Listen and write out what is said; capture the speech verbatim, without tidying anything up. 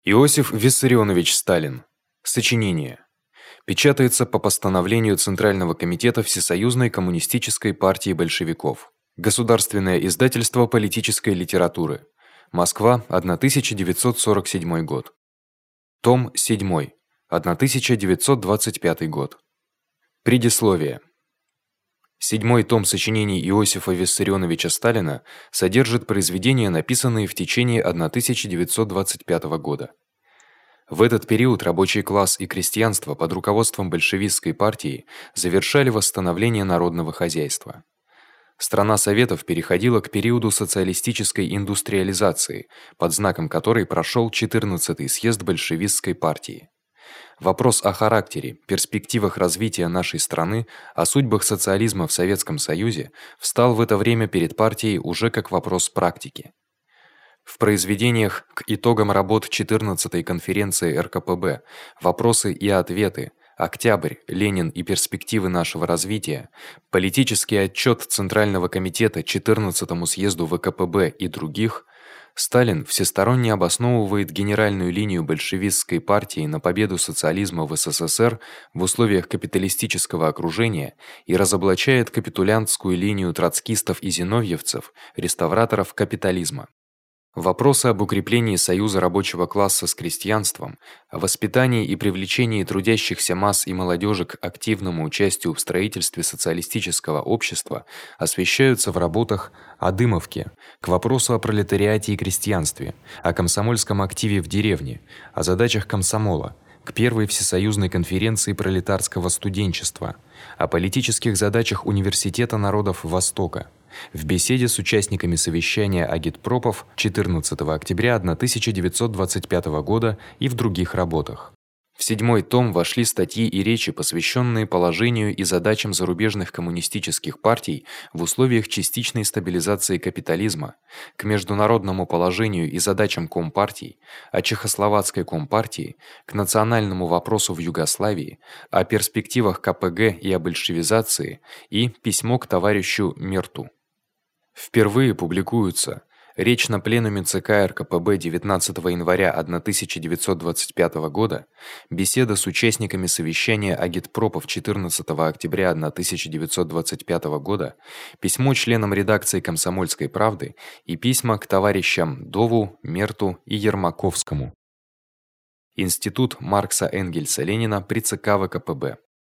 Иосиф Виссарионович Сталин. Сочинение. Печатается по постановлению Центрального комитета Всесоюзной коммунистической партии большевиков. Государственное издательство политической литературы. Москва, тысяча девятьсот сорок седьмой год. Том седьмой. тысяча девятьсот двадцать пятый год. Предисловие. Седьмой том сочинений Иосифа Виссарионовича Сталина содержит произведения, написанные в течение тысяча девятьсот двадцать пятого года. В этот период рабочий класс и крестьянство под руководством большевистской партии завершали восстановление народного хозяйства. Страна Советов переходила к периоду социалистической индустриализации, под знаком которой прошёл четырнадцатый съезд большевистской партии. Вопрос о характере, перспективах развития нашей страны, о судьбах социализма в Советском Союзе встал в это время перед партией уже как вопрос практики. В произведениях к итогам работ четырнадцатой конференции эр ка пэ бэ Вопросы и ответы, Октябрь, Ленин и перспективы нашего развития, Политический отчёт Центрального комитета четырнадцатому съезду вэ ка пэ бэ и других, Сталин всесторонне обосновывает генеральную линию большевистской партии на победу социализма в эс эс эс эр в условиях капиталистического окружения и разоблачает капитулянтскую линию троцкистов и зиновьевцев, реставраторов капитализма. Вопросы об укреплении союза рабочего класса с крестьянством, о воспитании и привлечении трудящихся масс и молодёжи к активному участию в строительстве социалистического общества освещаются в работах о Дымовке, к вопросу о пролетариате и крестьянстве, о комсомольском активе в деревне, о задачах комсомола, к первой всесоюзной конференции пролетарского студенчества, о политических задачах университета народов Востока. В беседе с участниками совещания агитпропов четырнадцатого октября тысяча девятьсот двадцать пятого года и в других работах. В седьмой том вошли статьи и речи, посвящённые положению и задачам зарубежных коммунистических партий в условиях частичной стабилизации капитализма, к международному положению и задачам компартий, о чехословацкой компартии, к национальному вопросу в Югославии, о перспективах ка пэ гэ и о большевизации и письмо к товарищу Мерту. Впервые публикуются речь на пленуме цэ ка эр ка пэ бэ девятнадцатого января тысяча девятьсот двадцать пятого года, беседа с участниками совещания агитпропов четырнадцатого октября тысяча девятьсот двадцать пятого года, письмо членам редакции Комсомольской правды и письма к товарищам Дову, Мерту и Ермаковскому. Институт Маркса Энгельса Ленина при цэ ка вэ ка пэ бэ.